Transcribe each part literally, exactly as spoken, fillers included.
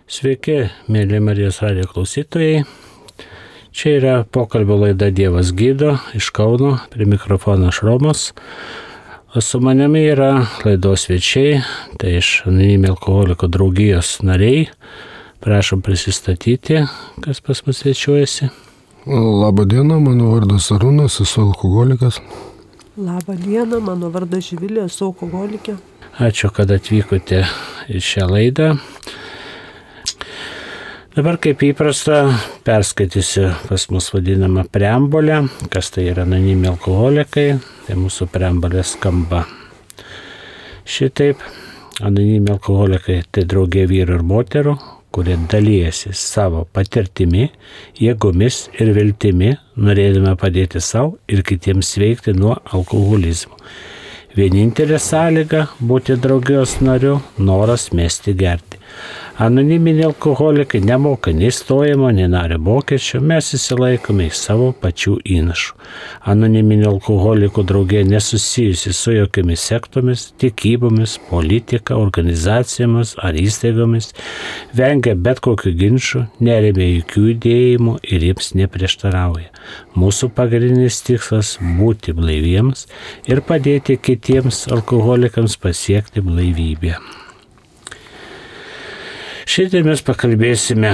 Sveiki, mėly Marijos radijo klausytojai. Čia yra pokalbio laida Dievas gydo iš Kauno, prie mikrofono aš Romas. O su manimi yra laidos svečiai, tai iš Anoniminių alkoholikų draugijos nariai. Prašom prisistatyti, kas pas mus svečiuojasi. Labą dieną, mano vardas Arūnas, esu alkoholikas. Labą dieną, mano vardas Živilė, esu alkoholikė. Ačiū, kad atvykote į šią laidą. Dabar kaip įprasta perskaitysiu pas mus vadinamą preambulę, kas tai yra anoniminiai alkoholikai. Tai mūsų preambulė skamba šitaip. Anoniminiai alkoholikai tai draugė vyrų ir moterų, kurie dalyjasi savo patirtimi, jėgomis ir viltimi, norėdami padėti savo ir kitiems sveikti nuo alkoholizmo. Vienintelė sąlyga būti draugijos nariu – noras mesti gerti. Anoniminiai alkoholikai nemoka nei stojimo, nei nario mokesčio, mes įsilaikome į savo pačių įnašų. Anoniminių alkoholikų draugija nesusijusi su jokiamis sektomis, tikybomis, politika, organizacijomis ar įstaigomis, vengia bet kokių ginčų, neremia jokių judėjimų ir jiems neprieštarauja. Mūsų pagrindinis tikslas – būti blaiviems ir padėti kitiems alkoholikams pasiekti blaivybę. Šiandien mes pakalbėsime,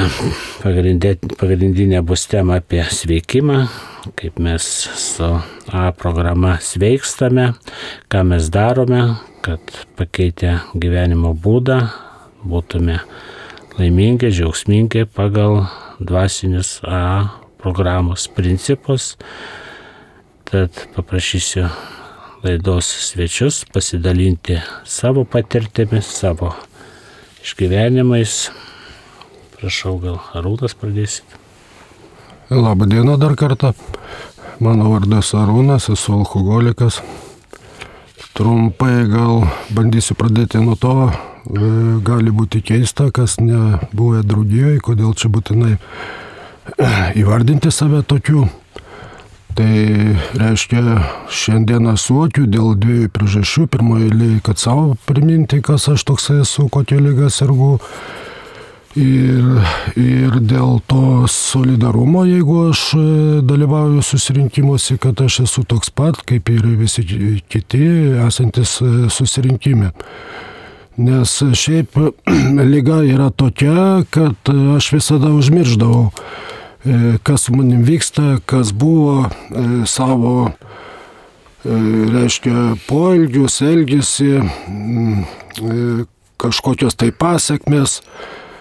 pagrindinė bus tema apie sveikimą, kaip mes su A programa sveikstame, ką mes darome, kad pakeitę gyvenimo būdą būtume laimingi, džiaugsmingi pagal dvasinius A programos principus. Tad paprašysiu laidos svečius pasidalinti savo patirtimis, savo išgyvenimais. Prašau, gal Arūnas pradėsit. Labą dieną dar kartą. Mano vardas Arūnas, esu alkoholikas. Trumpai gal bandysiu pradėti nuo to. Gali būti keista, kas nebuvę draugijoje, kodėl čia būtinai įvardinti save tokiu. Tai reiškia, šiandieną suokiu dėl dviejų priežasčių. Pirmoji eilė, kad savo priminti, kas aš toksai esu, kokia liga sergu. Ir, ir dėl to solidarumo, jeigu aš dalyvauju susirinkimuose, kad aš esu toks pat, kaip ir visi kiti esantis susirinkime. Nes šiaip liga yra tokia, kad aš visada užmirždavau, kas manim vyksta, kas buvo e, savo, e, reiškia, poelgius, elgesi, e, kažkokios tai pasekmės e,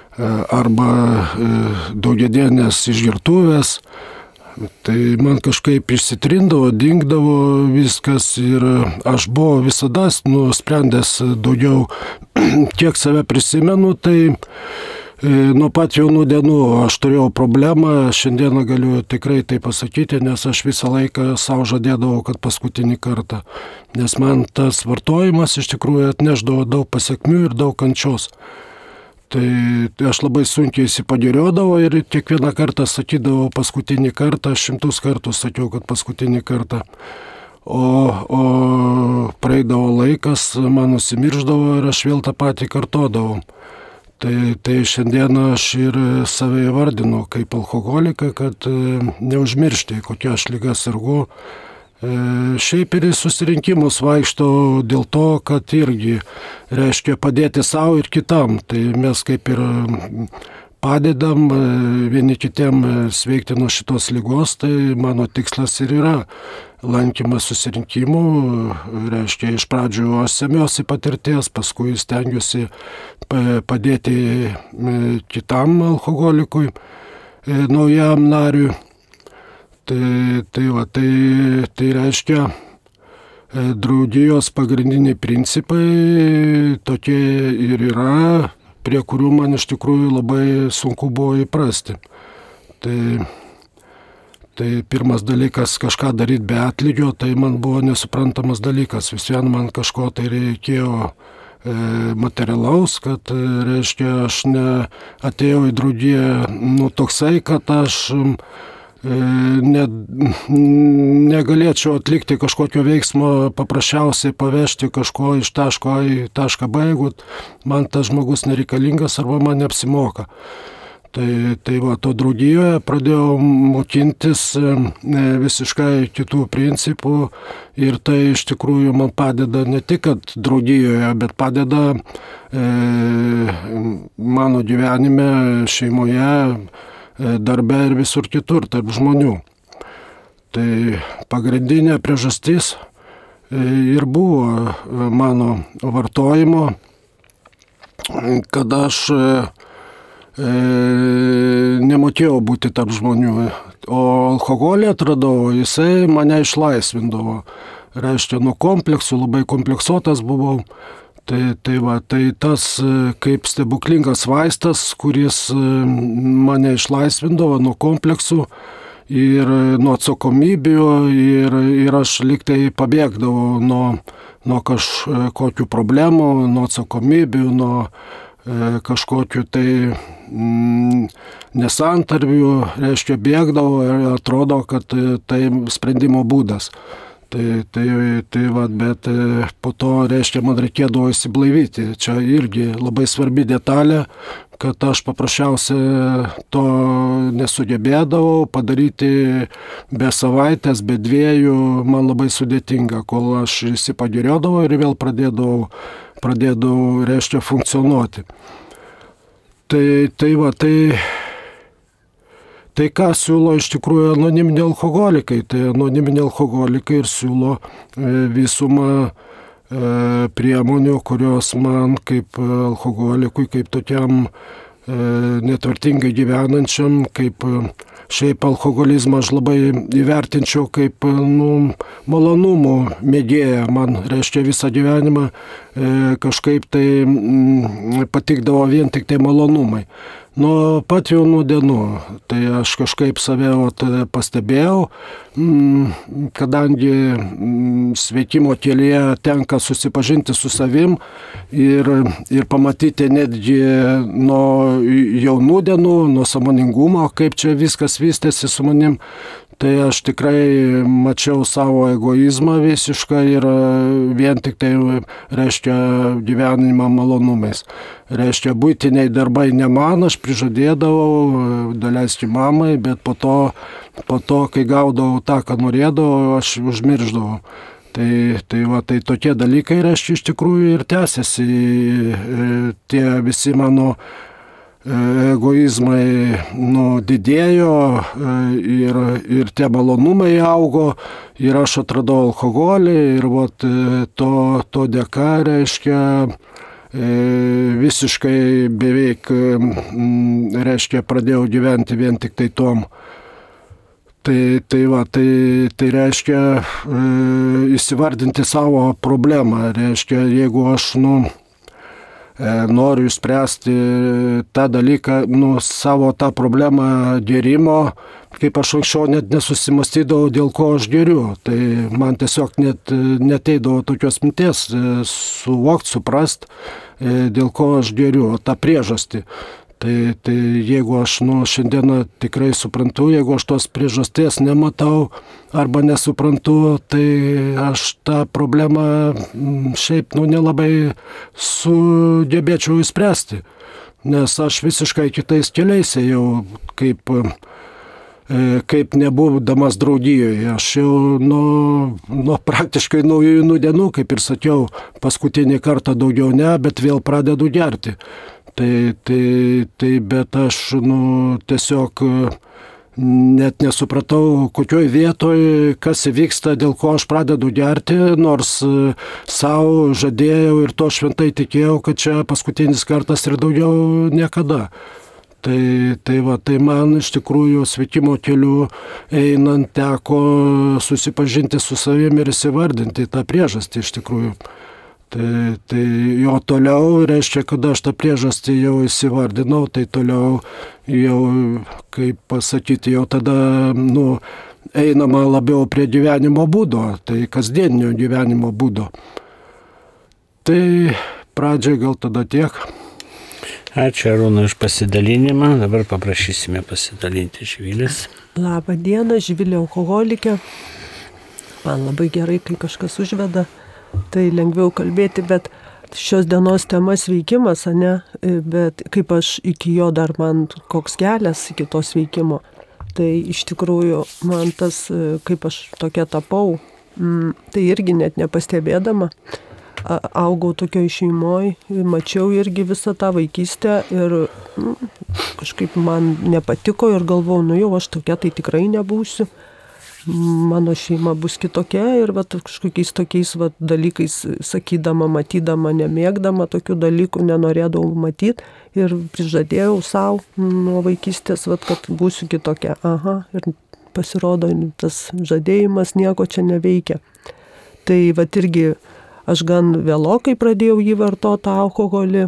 arba e, daugiadienės išgertuvės. Tai man kažkaip išsitrindavo, dingdavo viskas ir aš buvau visada nusprendęs daugiau, kiek save prisimenu, tai nuo pat jaunų dienų aš turėjau problemą, šiandieną galiu tikrai tai pasakyti, nes aš visą laiką savo žadėdavau, kad paskutinį kartą. Nes man tas vartojimas iš tikrųjų atneždavo daug pasekmių ir daug kančios. Tai, tai aš labai sunkiai įsipagiriodavau ir kiekvieną kartą sakydavau paskutinį kartą, šimtus kartų sakiau, kad paskutinį kartą. O, o praeidavo laikas, man nusimirždavo ir aš vėl tą patį kartodavau. Tai, tai šiandieną aš ir save įvardinu kaip alkoholiką, kad neužmiršti, kokia aš liga sergu. Šiaip ir į susirinkimus vaikštau dėl to, kad irgi reiškia padėti savo ir kitam. Tai mes kaip ir padedam vieni kitiem sveikti nuo šitos ligos, tai mano tikslas ir yra lankymas susirinkimų, reiškia iš pradžių aš semiuosi patirties, paskui stengiuosi padėti kitam alkoholikui, naujam nariui. Tai, tai, va, tai, tai reiškia draugijos pagrindiniai principai tokie ir yra, prie kurių man iš tikrųjų labai sunku buvo įprasti. Tai Tai pirmas dalykas, kažką daryti be atlygio, tai man buvo nesuprantamas dalykas. Vis vien man kažko tai reikėjo e, materialaus, kad, reiškia, aš ne atėjau į draugiją, nu, toksai, kad aš ne, negalėčiau atlikti kažkokio veiksmo, paprasčiausiai pavežti kažko iš taško A į tašką B, jeigu man tas žmogus nereikalingas arba man neapsimoka. Tai, tai va, to draugijoje pradėjau mokintis visiškai kitų principų ir tai iš tikrųjų man padeda ne tik kad draugijoje, bet padeda e, mano gyvenime, šeimoje, darbe ir visur kitur, tarp žmonių. Tai pagrindinė priežastis ir buvo mano vartojimo, kad aš e, nemokėjau būti tarp žmonių. O alkoholį atradau, jisai mane išlaisvindavo. Reiškia, nuo kompleksų, labai kompleksuotas buvau. Tai, tai, va, tai tas kaip stebuklingas vaistas, kuris mane išlaisvindavo nuo kompleksų ir nuo atsakomybių ir, ir aš liktai pabėgdavau nuo, nuo kažkokių problemų, nuo atsakomybių, nuo e, kažkokių tai mm, nesantarbių, reiškia, bėgdavau ir atrodo, kad tai sprendimo būdas. Tai, tai, tai va, bet po to, reiškia, man reikėdavo įsiblaivyti. Čia irgi labai svarbi detalė, kad aš paprasčiausiai to nesugebėdavau padaryti be savaitės, be dviejų, man labai sudėtinga, kol aš įsipagiriodavau ir vėl pradėdavau, pradėdavau, reiškia, funkcionuoti. Tai, tai va, tai... Tai ką siūlo iš tikrųjų anoniminiai alkoholikai? Tai anoniminiai alkoholikai ir siūlo visumą priemonių, kurios man kaip alkoholikui, kaip tokiam netvartingai gyvenančiam, kaip šiaip alkoholizmą aš labai įvertinčiau kaip nu, malonumų mėgėja. Man, reiškia, visą gyvenimą kažkaip tai patikdavo vien tik tai malonumai. Nuo pat jaunų dienų, tai aš kažkaip save pastebėjau, kadangi sveikimo kelyje tenka susipažinti su savim ir, ir pamatyti netgi nuo jaunų dienų, nuo sąmoningumo, kaip čia viskas vystėsi su manim. Tai aš tikrai mačiau savo egoizmą visišką ir vien tik tai, reiškia, gyvenimą malonumais. Reiškia, buitiniai darbai ne man, aš prižadėdavau daleisti mamai, bet po to, po to, kai gaudavau tą, ką norėdavau, aš užmirždavau. Tai, tai, va, tai tokie dalykai, reiškia, iš tikrųjų ir tęsiasi tie visi mano egoizmai nu, didėjo ir, ir tie malonumai augo ir aš atradau alkoholį ir vat, to, to dėka, reiškia, visiškai beveik, reiškia, pradėjau gyventi vien tik tai tom. Tai, tai, va, tai, tai reiškia įsivardinti savo problemą, reiškia, jeigu aš, nu, noriu išspręsti tą dalyką, nu, savo tą problemą gėrimo, kaip aš anksčiau net nesusimastydavau, dėl ko aš geriu. Tai man tiesiog net neteidavo tokios minties suvokti, suprast, dėl ko aš geriu, tą priežastį. Tai, tai jeigu aš nu, šiandieną tikrai suprantu, jeigu aš tos priežasties nematau arba nesuprantu, tai aš tą problemą šiaip nu, nelabai sugebėčiau įspręsti. Nes aš visiškai kitais keliais ėjau, kaip, kaip nebūdamas draugijoje. Aš jau nuo nu, praktiškai naujųjų dienų, kaip ir sakiau, paskutinį kartą daugiau ne, bet vėl pradedu gerti. Tai, tai, tai bet aš nu, tiesiog net nesupratau, kokioj vietoj, kas įvyksta, dėl ko aš pradedu gerti, nors savo žadėjau ir to šventai tikėjau, kad čia paskutinis kartas ir daugiau niekada. Tai, tai, va, tai man iš tikrųjų sveikimo keliu einant teko susipažinti su savimi ir įsivardinti tą priežastį iš tikrųjų. Tai, tai jo toliau, reiškia, kada aš tą priežastį jau įsivardinau, tai toliau jau, kaip pasakyti, jau tada, nu, einama labiau prie gyvenimo būdo, tai kasdieninio gyvenimo būdo. Tai pradžiai gal tada tiek. Ačiū Arūnai už pasidalinimą. Dabar paprašysime pasidalinti Živilės. Labą dieną, Živilė alkoholikė. Man labai gerai, kai kažkas užveda, tai lengviau kalbėti, bet šios dienos tema sveikimas, ne? Bet kaip aš iki jo dar man koks kelias iki to sveikimo. Tai iš tikrųjų man tas, kaip aš tokia tapau, tai irgi net nepastebėdama. Augau tokioj šeimoj, mačiau irgi visą tą vaikystę ir nu, kažkaip man nepatiko ir galvojau, nu jau aš tokia tai tikrai nebūsiu. Mano šeima bus kitokia ir vat, kažkokiais tokiais vat, dalykais sakydama, matydama, nemėgdama tokių dalykų, nenorėdavau matyti ir prižadėjau savo nuo vaikystės, vat, kad būsiu kitokia. Aha, ir pasirodo, tas žadėjimas nieko čia neveikia. Tai vat irgi aš gan vėlokai pradėjau jį vartoti alkoholį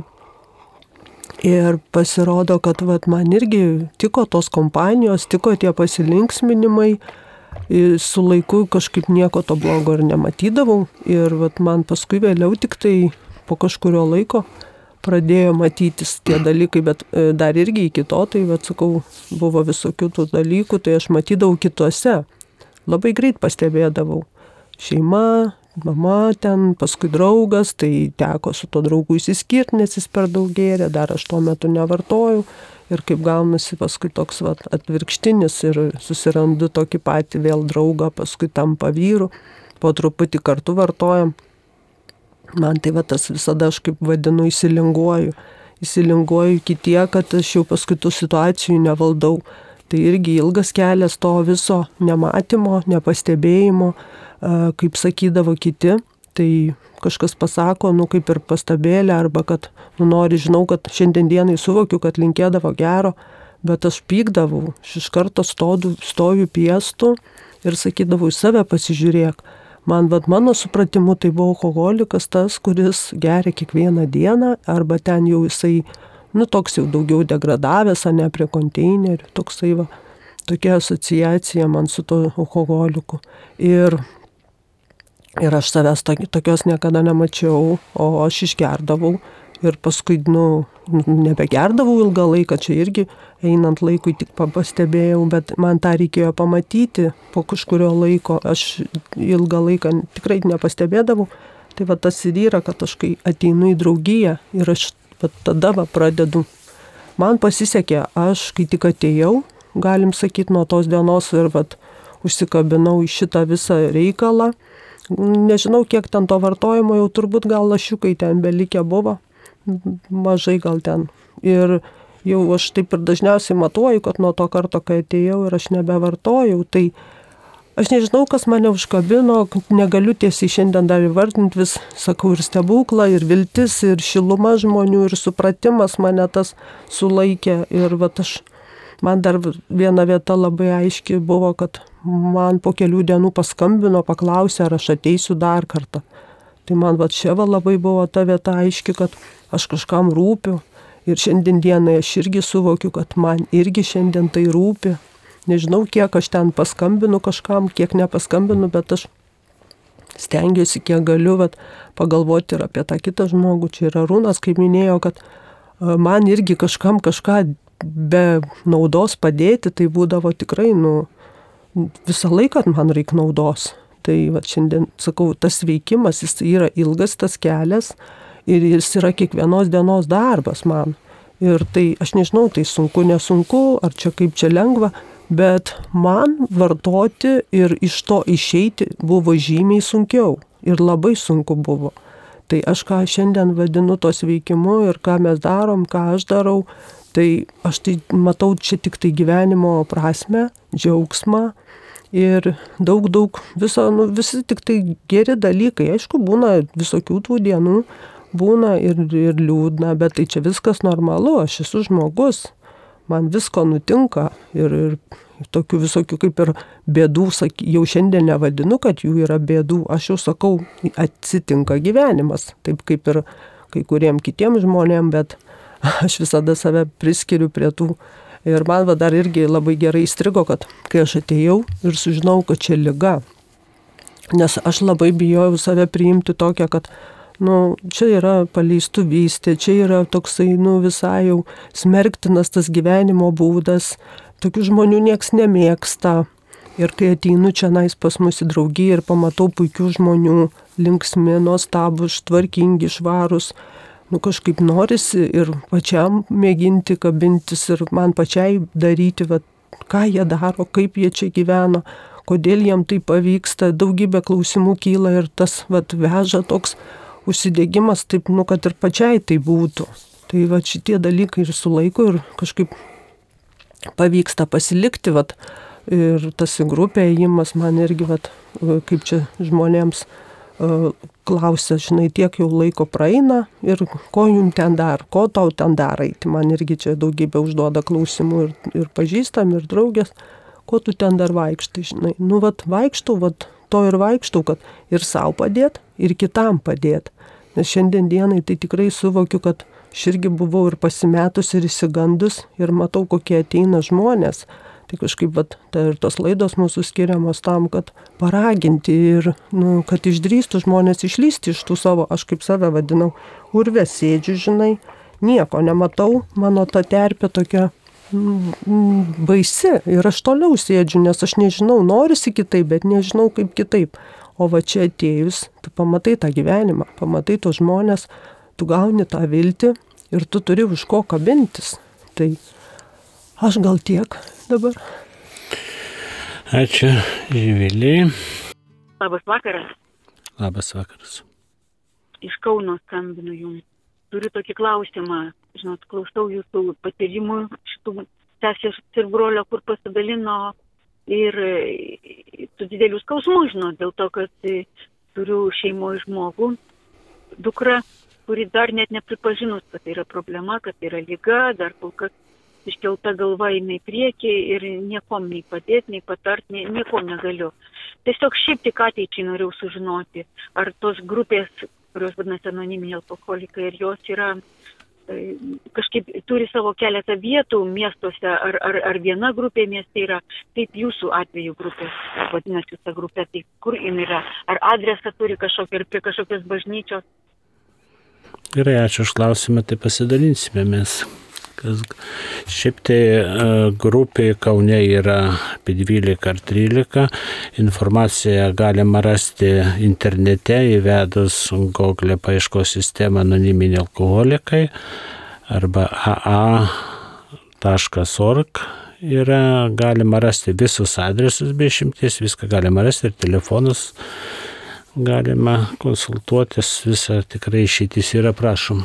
ir pasirodo, kad vat, man irgi tiko tos kompanijos, tiko tie pasilinksminimai. Su laiku kažkaip nieko to blogo ir nematydavau ir vat, man paskui vėliau tik tai po kažkurio laiko pradėjo matytis tie dalykai, bet dar irgi iki to, tai vat, sakau, buvo visokių tų dalykų, tai aš matydavau kituose, labai greit pastebėdavau. Šeima, mama ten, paskui draugas, tai teko su to draugu įsiskirti, nes jis per daug gėrė, dar aš tuo metu nevartojau. Ir kaip gaunasi paskui toks vat, atvirkštinis ir susirandu tokį patį vėl draugą, paskui tampa vyru, po truputį kartu vartojam. Man tai va, tas visada aš kaip vadinu įsilinguoju. Įsilinguoju iki tiek, kad aš jau paskui tų situacijų nevaldau. Tai irgi ilgas kelias to viso nematymo, nepastebėjimo, kaip sakydavo kiti. Tai kažkas pasako, nu kaip ir pastabėlė, arba kad nu, nori, žinau, kad šiandien dienai suvokiu, kad linkėdavo gero, bet aš pykdavau, aš iš karto stodu, stoviu piestu ir sakydavau, į save pasižiūrėk. Man, vad, mano supratimu, tai buvo alkoholikas tas, kuris geria kiekvieną dieną, arba ten jau jisai, nu toks jau daugiau degradavęs, ne prie konteinerių, toksai va, tokia asociacija man su to alkoholiku. Ir Ir aš savęs tokios niekada nemačiau, o aš išgerdavau ir paskui, nu, nebegerdavau ilgą laiką, čia irgi einant laikui tik pastebėjau, bet man tą reikėjo pamatyti po kažkurio laiko, aš ilgą laiką tikrai nepastebėdavau, tai va tas ir yra, kad aš kai ateinu į draugiją ir aš va, tada va, pradedu. Man pasisekė, aš kai tik atėjau, galim sakyti, nuo tos dienos ir va, užsikabinau į šitą visą reikalą. Nežinau, kiek ten to vartojimo, jau turbūt gal lašiukai ten belikę buvo, mažai gal ten. Ir jau aš taip ir dažniausiai matuoju, kad nuo to karto, kai atėjau ir aš nebevartojau, tai aš nežinau, kas mane užkabino, negaliu tiesiai šiandien dar įvardinti, vis sakau ir stebuklą, ir viltis, ir šiluma žmonių, ir supratimas mane tas sulaikė. Ir va, aš, man dar viena vieta labai aiški buvo, kad man po kelių dienų paskambino, paklausė, ar aš ateisiu dar kartą. Tai man va čia va labai buvo ta vieta aiški, kad aš kažkam rūpiu. Ir šiandien dienai aš irgi suvokiu, kad man irgi šiandien tai rūpi. Nežinau, kiek aš ten paskambinu kažkam, kiek nepaskambinu, bet aš stengiuosi, kiek galiu vat, pagalvoti ir apie tą kitą žmogų. Čia yra Arūnas, kaip minėjo, kad man irgi kažkam kažką be naudos padėti, tai būdavo tikrai, nu, visą laiką man reikia naudos. Tai va, šiandien, sakau, tas veikimas, jis yra ilgas tas kelias ir jis yra kiekvienos dienos darbas man. Ir tai, aš nežinau, tai sunku, nesunku, ar čia kaip čia lengva, bet man vartoti ir iš to išeiti buvo žymiai sunkiau ir labai sunku buvo. Tai aš ką šiandien vadinu tos veikimu ir ką mes darom, ką aš darau, tai aš tai matau čia tik tai gyvenimo prasme, džiaugsmą ir daug, daug viso, nu, visi tik tai geri dalykai. Aišku, būna visokių tų dienų, būna ir, ir liūdna, bet tai čia viskas normalu, aš esu žmogus, man visko nutinka ir, ir tokių visokių kaip ir bėdų, jau šiandien nevadinu, kad jų yra bėdų, aš jau sakau, atsitinka gyvenimas, taip kaip ir kai kuriem kitiem žmonėm, bet aš visada save priskiriu prie tų. Ir man va dar irgi labai gerai įstrigo, kad kai aš atėjau ir sužinau, kad čia liga, nes aš labai bijojau save priimti tokią, kad Nu, čia yra paleistuvystė, čia yra toksai, nu, visai jau smerktinas tas gyvenimo būdas. Tokių žmonių nieks nemėgsta. Ir kai ateinu čia nais pas mus į draugiją ir pamatau puikių žmonių, linksmi, nuostabūs, tvarkingi, švarūs, nu kažkaip norisi ir pačiam mėginti kabintis ir man pačiai daryti, va, ką jie daro, kaip jie čia gyveno, kodėl jiem tai pavyksta, daugybė klausimų kyla ir tas, va, veža toks užsidegimas, taip, nu, kad ir pačiai tai būtų. Tai va šitie dalykai ir sulaiko ir kažkaip pavyksta pasilikti, va, ir tas į grupę ėjimas man irgi, va, kaip čia žmonėms uh, klausia, žinai, tiek jau laiko praeina ir ko jum ten dar, ko tau ten darai. Tai man irgi čia daugybė užduoda klausimų ir, ir pažįstam, ir draugės, ko tu ten dar vaikštai, žinai. Nu, va, vaikštau, va, to ir vaikštau, kad ir savo padėt, ir kitam padėt. Nes šiandien dienai tai tikrai suvokiu, kad aš irgi buvau ir pasimetus, ir įsigandus, ir matau, kokie ateina žmonės. Tai kažkaip, vat, tai ir tos laidos mūsų skiriamos tam, kad paraginti ir, nu, kad išdrįstų žmonės išlysti iš tų savo, aš kaip save vadinau, urve sėdžiu, žinai, nieko nematau, mano ta terpė tokia mm, baisi ir aš toliau sėdžiu, nes aš nežinau, norisi kitaip, bet nežinau kaip kitaip. O va čia atėjus, tu pamatai tą gyvenimą, pamatai tos žmonės, tu gauni tą viltį ir tu turi už ko kabintis. Tai aš gal tiek dabar. Ačiū, Živilė. Labas vakaras. Labas vakaras. Iš Kauno skambinu jums. Turiu tokį klausimą. Žinot, klausau jūsų patyrimų šitų sesės ir brolio, kur pasidalino ir su dideliu skausmu, žinot, dėl to, kad turiu šeimoje žmogų, dukrą, kuri dar net nepripažinus, kad tai yra problema, kad tai yra liga, dar kol kas iškelta galva eina į priekį ir niekom nei padėti, nei patart, nei, niekom negaliu. Tiesiog šiaip tik ateičiai norėjau sužinoti, ar tos grupės, kurios vadinasi anoniminiai alkoholikai, ir jos yra kažkaip turi savo keletą vietų miestuose, ar, ar, ar viena grupė mieste yra, kaip jūsų atveju grupė, vadinasi ta grupė, tai kur jin yra, ar adresą turi kažkokią, ar prie kažkokios bažnyčios. Gerai, ačiū už klausimą, tai pasidalinsime mes. Kas, šiaip tai grupė Kaune yra apie dvylika ar trylika. Informaciją galima rasti internete įvedus Google paieškos sistemą anoniminiai alkoholikai arba a a taškas org. Yra galima rasti visus adresus be išimties, viską galima rasti ir telefonus galima konsultuotis, visą tikrai išeitis yra, prašom.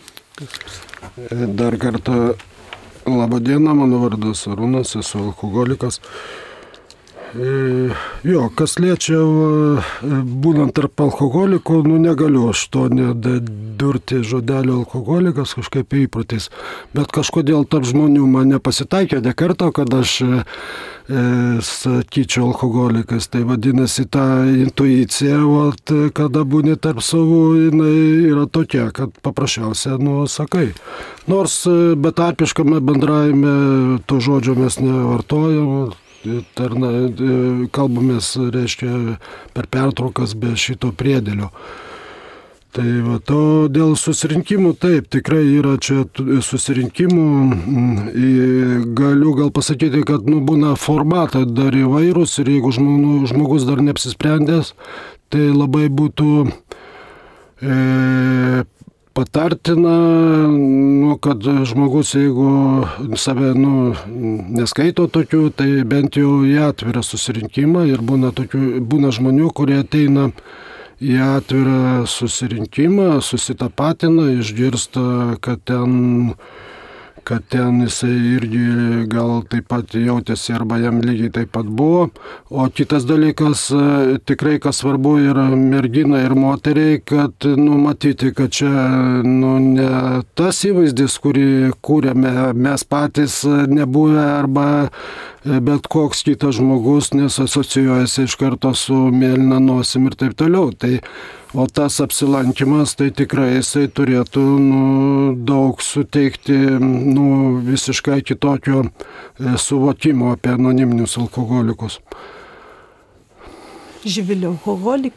Dar kartą labą dieną, mano vardas Arūnas, esu alkoholikas. E, jo, kas liečia, būnant tarp alkoholikų, nu negaliu aš to nedurti žodelio alkoholikas kažkaip įprotis, bet kažkodėl tarp žmonių man nepasitaikė ne kartą, kad aš e, sakyčiau alkoholikas. Tai vadinasi, ta intuicija, vat, kada būni tarp savų, jinai yra tokia, kad paprasčiausia, nu, sakai. Nors betarpiškame bendravime to žodžio mes nevartojam, tarna, kalbamės, reiškia, per pertraukas be šito priedėlio. Tai va, to dėl susirinkimų, taip, tikrai yra čia susirinkimų, galiu gal pasakyti, kad nu, būna formatai dar įvairūs ir jeigu žmogus dar neapsisprendęs, tai labai būtų e, patartina, nu, kad žmogus, jeigu save nu, neskaito tokių, tai bent jau į atvirą susirinkimą ir būna, tokių, būna žmonių, kurie ateina į atvirą susirinkimą, susitapatina, išgirsta, kad ten, kad ten jisai irgi gal taip pat jautėsi arba jam lygiai taip pat buvo. O kitas dalykas, tikrai kas svarbu yra mergina ir moteriai, kad nu, matyti, kad čia nu, ne tas įvaizdis, kurį kūrėme mes patys nebuvę arba bet koks kitas žmogus, nes asocijuojasi iš karto su mėlyna nosim ir taip toliau. Tai, o tas apsilankimas, tai tikrai jisai turėtų nu, daug suteikti nu, visiškai kitokio suvokimo apie anoniminius alkoholikus. Živilė alkoholikė,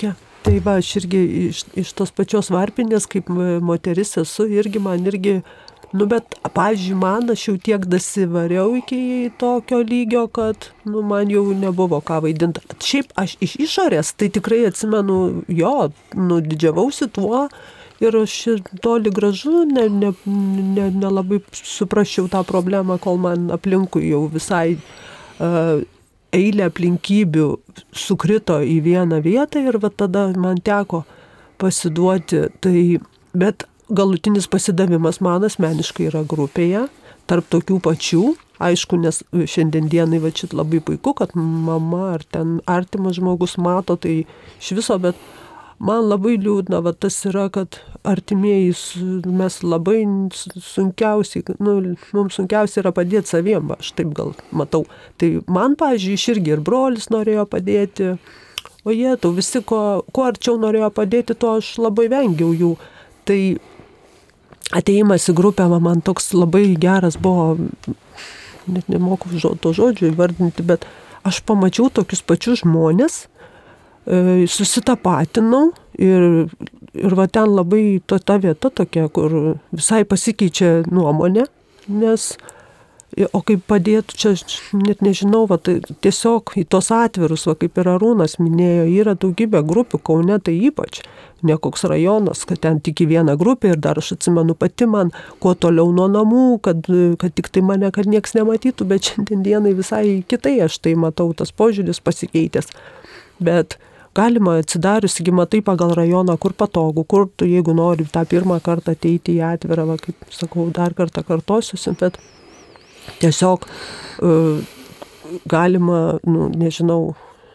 Tai va, aš irgi iš, iš tos pačios varpinės, kaip moteris esu, irgi man irgi, nu bet, pavyzdžiui, man aš jau tiek dasivariau iki tokio lygio, kad, nu, man jau nebuvo ką vaidinti. Šiaip aš iš išorės, tai tikrai atsimenu, jo, nu, didžiavausi tuo ir aš toli gražu nelabai ne, ne, ne suprasčiau tą problemą, kol man aplinkui jau visai uh, eilė aplinkybių sukrito į vieną vietą ir va tada man teko pasiduoti. Tai, bet galutinis pasidavimas man asmeniškai yra grupėje, tarp tokių pačių. Aišku, nes šiandien dienai va šit labai puiku, kad mama ar ten artimas žmogus mato, tai iš viso, bet man labai liūdna, va tas yra, kad artimieji, mes labai sunkiausiai, nu, mums sunkiausiai yra padėti saviem, aš taip gal matau. Tai man, pavyzdžiui, iš irgi ir brolis norėjo padėti, o jie, tau visi, ko, ko arčiau norėjo padėti, to aš labai vengiau jų. Tai ateimas į grupę man toks labai geras buvo, net nemoku to žodžio įvardinti, bet aš pamačiau tokius pačius žmonės, susitapatinau ir, ir va ten labai to, ta vieta tokia, kur visai pasikeičia nuomonė, nes, o kaip padėtų, čia net nežinau, va, tai tiesiog į tos atvirus, va, kaip ir Arūnas minėjo, yra daugybė grupių, Kaune tai ypač, ne koks rajonas, kad ten tik į vieną grupę ir dar aš atsimenu pati man, kuo toliau nuo namų, kad, kad tik tai mane, kad nieks nematytų, bet šiandien dienai visai kitai aš tai matau, tas požiūris pasikeitęs, bet galima atsidariusi, matai pagal rajoną, kur patogu, kur tu, jeigu nori tą pirmą kartą ateiti į atvirą, va, kaip sakau, dar kartą kartosiuosi, bet tiesiog uh, galima, nu, nežinau,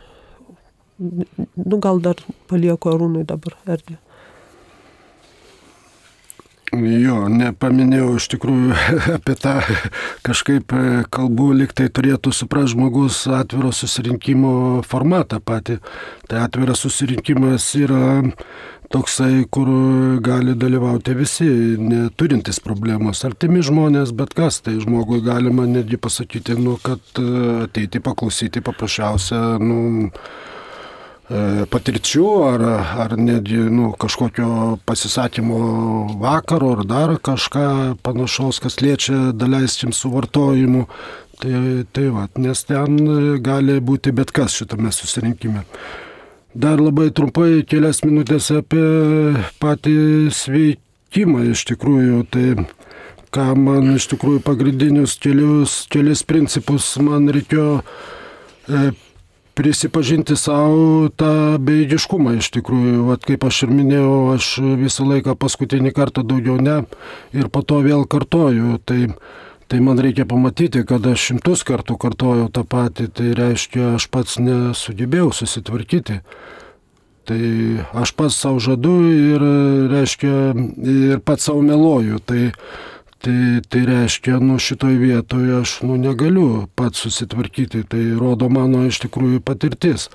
nu, gal dar palieku Arūnui dabar erdvę. Jo, nepaminėjau iš tikrųjų apie tą kažkaip kalbų, lyg tai turėtų suprasti žmogus atviro susirinkimo formatą patį. Tai atviras susirinkimas yra toksai, kur gali dalyvauti visi, neturintys problemos, artimi žmonės, bet kas. Tai žmogui galima netgi pasakyti, nu, kad ateiti paklausyti paprasčiausia, nu, patirčių ar, ar netgi nu, kažkokio pasisakymo vakaro ar dar kažką panašaus, kas liečia daleiskim suvartojimu. Tai, tai va, nes ten gali būti bet kas šitame susirinkime. Dar labai trumpai kelias minutės apie patį sveikimą iš tikrųjų. Tai ką man iš tikrųjų pagrindinius kelius, kelis principus man reikėjo e, prisipažinti savo tą bejėgiškumą iš tikrųjų. Vat kaip aš ir minėjau, aš visą laiką paskutinį kartą daugiau ne ir po to vėl kartoju. Tai, tai man reikia pamatyti, kad aš šimtus kartų kartojau tą patį. Tai reiškia, aš pats nesugebėjau susitvarkyti. Tai aš pats savo žadu ir, reiškia, ir pats savo meluoju. Tai Tai, tai reiškia, nu šitoj vietoje aš nu, negaliu pats susitvarkyti, tai rodo mano iš tikrųjų patirtis.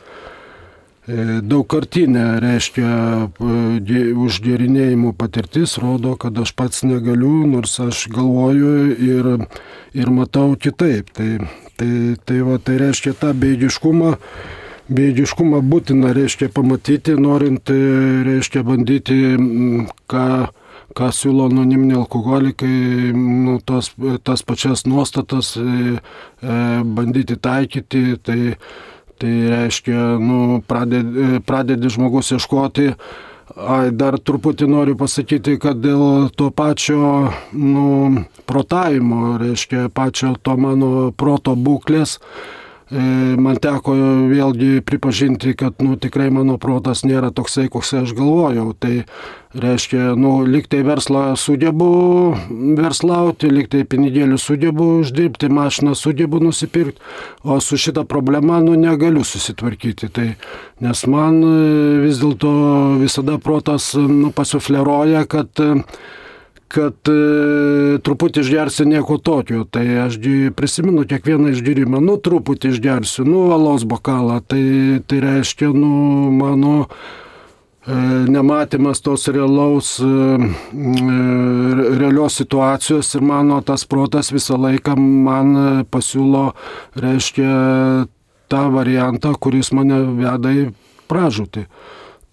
E, daugkartinė, reiškia, užgerinėjimų patirtis rodo, kad aš pats negaliu, nors aš galvoju ir, ir matau kitaip. Tai, tai, tai, va, tai reiškia tą bejėgiškumą, bejėgiškumą būtina, reiškia, pamatyti, norint, reiškia, bandyti, ką ką siūlo anoniminiai alkoholikai, nu, tas, tas pačias nuostatas e, bandyti taikyti, tai, tai reiškia, nu, pradedi, pradedi žmogus ieškoti. Ai, dar truputį noriu pasakyti, kad dėl to pačio nu, protavimo, reiškia, pačio to mano proto būklės, man teko vėlgi pripažinti, kad nu, tikrai mano protas nėra toksai, koks aš galvojau. Tai reiškia, nu, lyg tai verslą sugebu verslauti, lyg tai pinigėlių sugebu uždirbti, mašiną sugebu nusipirkti, o su šita problema nu, negaliu susitvarkyti. Tai, nes man vis dėlto visada protas nu, pasufleruoja, kad kad e, truputį išgersiu nieko tokio. Tai aš prisimenu kiekvieną išgerimą, nu truputį išgersiu, nu alaus bokalą. Tai, tai reiškia, nu mano e, nematymas tos realaus, e, realios situacijos ir mano tas protas visą laiką man pasiūlo, reiškia, tą variantą, kuris mane veda į pražūtį.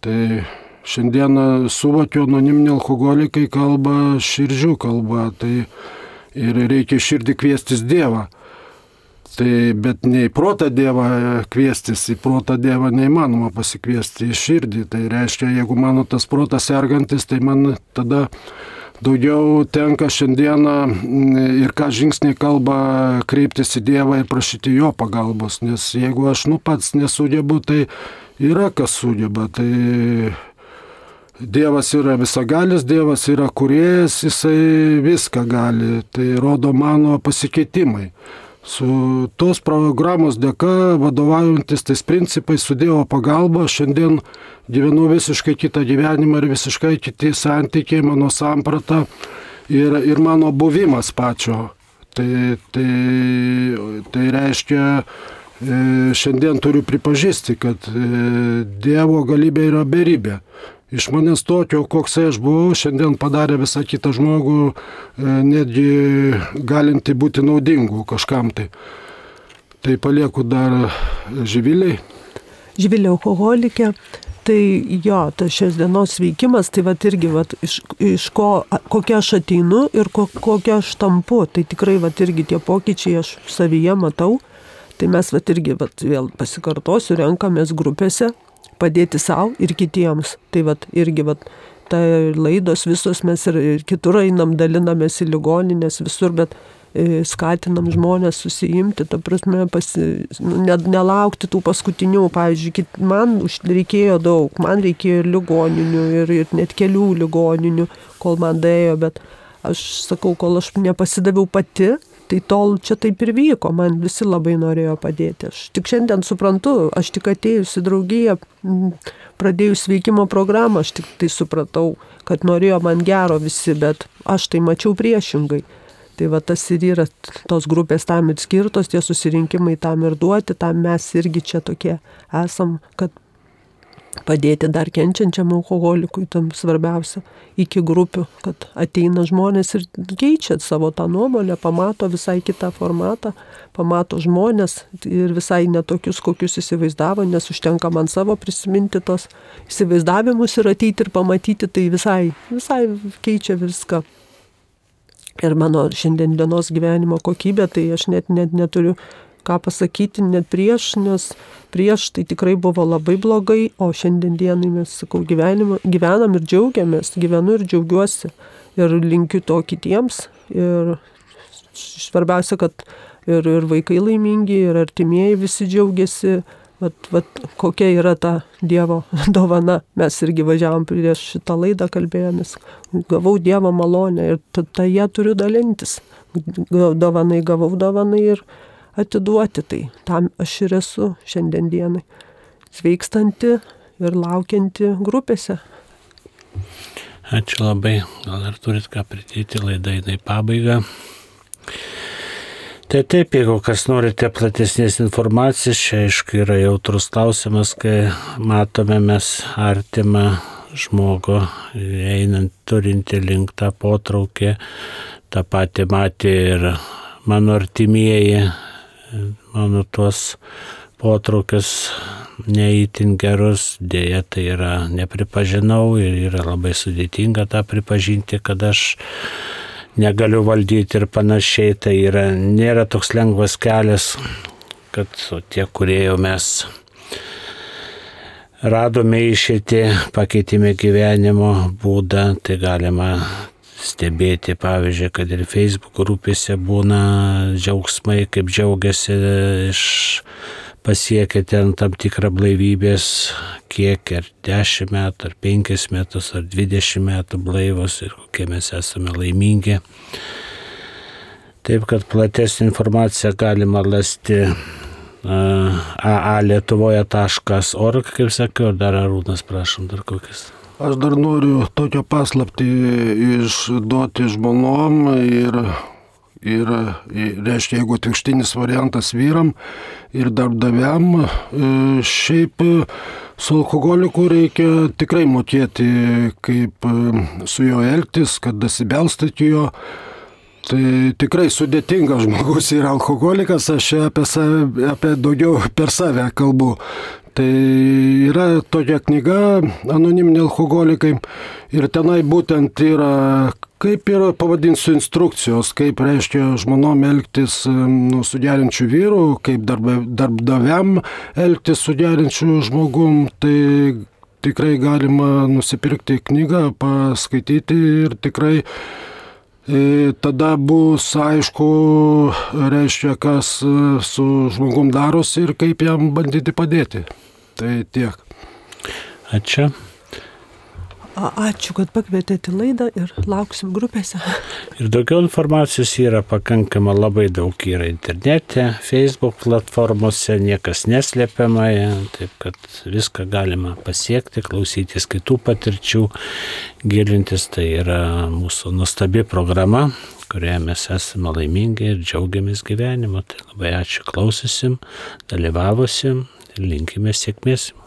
Tai šiandieną suvokiu, anoniminiai alkoholikai kalba širdžių kalba, tai ir reikia širdį kviestis Dievą. Tai bet ne į protą Dievą kviestis, į protą Dievą neįmanoma pasikviesti į širdį. Tai reiškia, jeigu mano tas protas sergantis, tai man tada daugiau tenka šiandieną ir ką žingsniai kalba kreiptis į Dievą ir prašyti jo pagalbos. Nes jeigu aš nu pats nesugebu, tai yra kas sugeba. Tai Dievas yra visagalis, Dievas yra kūrėjas, jisai viską gali. Tai rodo mano pasikeitimai. Su tos programos dėka, vadovaujantis tais principais, su Dievo pagalba, šiandien gyvenu visiškai kitą gyvenimą ir visiškai kiti santykiai, mano samprata ir, ir mano buvimas pačio. Tai, tai, tai reiškia, šiandien turiu pripažįsti, kad Dievo galybė yra beribė. Iš manęs tokio, koksai aš buvau, šiandien padarė visą kitą žmogų, netgi galinti būti naudingų kažkam tai. Tai palieku dar Živiliai. Živilė alkoholikė, tai jo, tas šios dienos veikimas, tai vat irgi vat, iš, iš ko, kokia aš ateinu ir ko, kokia aš tampu, tai tikrai vat irgi tie pokyčiai aš savyje matau. Tai mes vat irgi, vat, vėl pasikartosiu, renkamės grupėse, padėti savo ir kitiems. Tai vat irgi vat, ta laidos visos mes ir, ir kitur einam, dalinamės į ligoninės visur, bet e, skatinam žmonės susijimti, ta prasme, pasi, ne, nelaukti tų paskutinių. Pavyzdžiui, kit, man reikėjo daug, man reikėjo ir ligoninių, ir, ir net kelių ligoninių, kol man daėjo, bet aš sakau, kol aš nepasidaviau pati, tai tol čia taip ir vyko, man visi labai norėjo padėti. Aš tik šiandien suprantu, aš tik atėjus į draugiją, pradėjus veikimo programą, aš tik tai supratau, kad norėjo man gero visi, bet aš tai mačiau priešingai. Tai va tas ir yra, tos grupės tam ir skirtos, tie susirinkimai tam ir duoti, tam mes irgi čia tokie esam, kad padėti dar kenčiančiam alkoholikui, tam svarbiausia, iki grupių, kad ateina žmonės ir keičia savo tą nuomonę, pamato visai kitą formatą, pamato žmonės ir visai netokius, kokius įsivaizdavo, nes užtenka man savo prisiminti tos įsivaizdavimus ir ateiti ir pamatyti, tai visai, visai keičia viską. Ir mano šiandien dienos gyvenimo kokybė, tai aš net, net neturiu ką pasakyti net prieš, nes prieš tai tikrai buvo labai blogai, o šiandien dienai mes, sakau, gyvenimą, gyvenam ir džiaugiamės, gyvenu ir džiaugiuosi ir linkiu to kitiems. Ir svarbiausia, kad ir, ir vaikai laimingi, ir artimieji visi džiaugiasi, vat, vat, kokia yra ta Dievo dovana. Mes irgi važiavom prieš šitą laidą, kalbėjomės, gavau Dievo malonę ir tada ją turiu dalintis. Dovanai gavau dovanai ir atiduoti, tai tam aš ir esu šiandien dienai. Sveikstanti ir laukianti grupėse. Ačiū labai. Gal ar turit ką pridėti, laida eina į pabaigą. Tai taip, jeigu kas norite platesnės informacijos, čia aišku yra jautrus klausimas, kai matome mes artimą žmogų, einant turinti link tą potraukį, tą patį matė ir mano artimieji, mano tuos potraukius neįtin gerus, dėja tai yra nepripažinau ir yra labai sudėtinga tą pripažinti, kad aš negaliu valdyti ir panašiai, tai yra, nėra toks lengvas kelias, kad tie, kurie jau mes radome išeitį, pakeitėme gyvenimo būdą, tai galima stebėti, pavyzdžiui, kad ir Facebook grupėse būna džiaugsmai, kaip džiaugiasi iš pasiekę ten tam tikrą blaivybės kiek, ar dešimt metų, ar penkis metus, ar dvidešimt metų blaivus ir kokie mes esame laimingi. Taip, kad platesnį informaciją galima rasti a a lietuvoje taškas org, kaip sakiau, dar Arūnas, prašom, dar kokias. Aš dar noriu tokią paslaptį išduoti žmonom ir, ir, ir reiškia, jeigu atvirkštinis variantas vyram ir darbdaviam, šiaip su alkoholiku reikia tikrai mokėti, kaip su juo elgtis, kad dasibelstyti jo. Tai tikrai sudėtingas žmogus yra alkoholikas, aš apie, save, apie daugiau per save kalbu. Tai yra tokia knyga Anoniminiai alkoholikai ir tenai būtent yra, kaip yra, pavadinsiu, instrukcijos, kaip reiškia žmonom elgtis nu, su geriančiu vyru, kaip darbe, darbdaviam elgtis su geriančiu žmogum. Tai tikrai galima nusipirkti knygą, paskaityti ir tikrai e, tada bus aišku, reiškia, kas su žmogum darosi ir kaip jam bandyti padėti. Tai tiek. Ačiū. Ačiū, kad pakvietėte į laidą ir lauksim grupėse. Ir daugiau informacijos yra pakankama, labai daug yra internete, Facebook platformose, niekas neslėpiama, taip kad viską galima pasiekti, klausytis kitų patirčių, gilintis. Tai yra mūsų nuostabi programa, kurioje mes esame laimingi ir džiaugiamės gyvenimu. Tai labai ačiū klausysim, dalyvavosim ir linkime sėkmės.